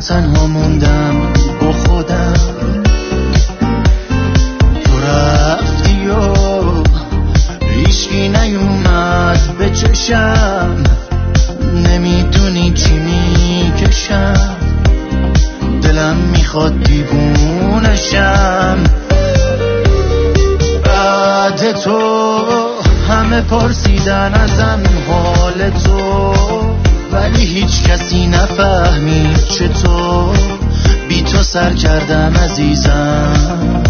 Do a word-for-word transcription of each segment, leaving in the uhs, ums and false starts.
تنها موندم با خودم. تو رفتی و هیچکی نیومد به چشم، نمیدونی چی میکشم، دلم میخواد دیوونشم. بعد تو همه پرسیدن ازم حال تو، ولی هیچ کسی نفهمید چطور بی تو سر کردم عزیزم.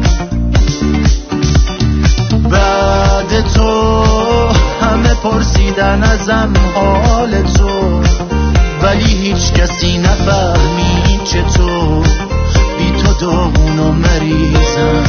بعد تو همه پرسیدن ازم حال تو، ولی هیچ کسی نفهمید چطور بی تو داغون و مریضم.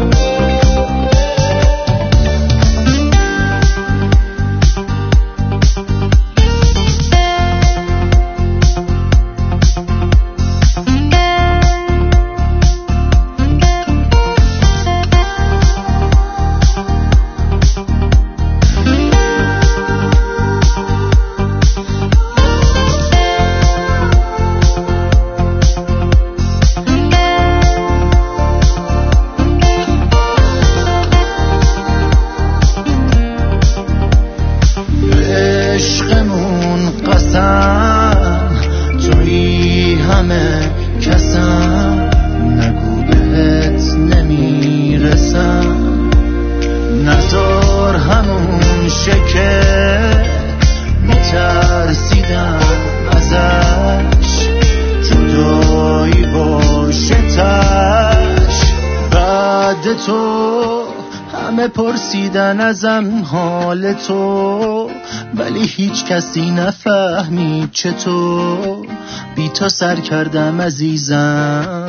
پرسیدن ازم حال تو، ولی هیچ کسی نفهمید چطور بی تو سر کردم عزیزم.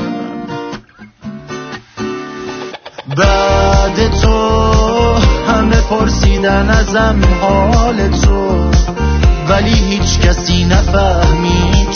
بعد تو همه پرسیدن ازم حال تو، ولی هیچ کسی نفهمید